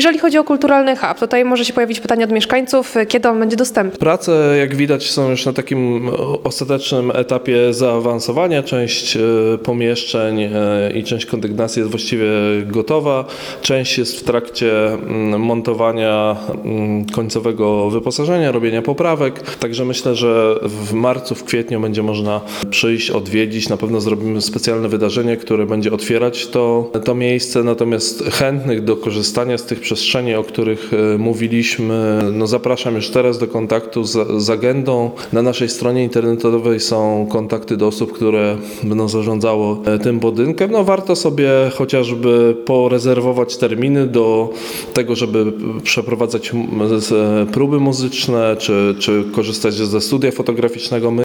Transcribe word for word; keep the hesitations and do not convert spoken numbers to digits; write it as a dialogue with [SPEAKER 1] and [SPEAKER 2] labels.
[SPEAKER 1] Jeżeli chodzi o kulturalny hub, tutaj może się pojawić pytanie od mieszkańców, kiedy on będzie dostępny?
[SPEAKER 2] Prace, jak widać, są już na takim ostatecznym etapie zaawansowania. Część pomieszczeń i część kondygnacji jest właściwie gotowa. Część jest w trakcie montowania końcowego wyposażenia, robienia poprawek. Także myślę, że w marcu, w kwietniu będzie można przyjść, odwiedzić. Na pewno zrobimy specjalne wydarzenie, które będzie otwierać to, to miejsce. Natomiast chętnych do korzystania z tych przestrzeni, o których mówiliśmy, no zapraszam już teraz do kontaktu z, z agendą. Na naszej stronie internetowej są kontakty do osób, które będą zarządzało tym budynkiem. No warto sobie chociażby porezerwować terminy do tego, żeby przeprowadzać próby muzyczne, czy, czy korzystać ze studia fotograficznego. My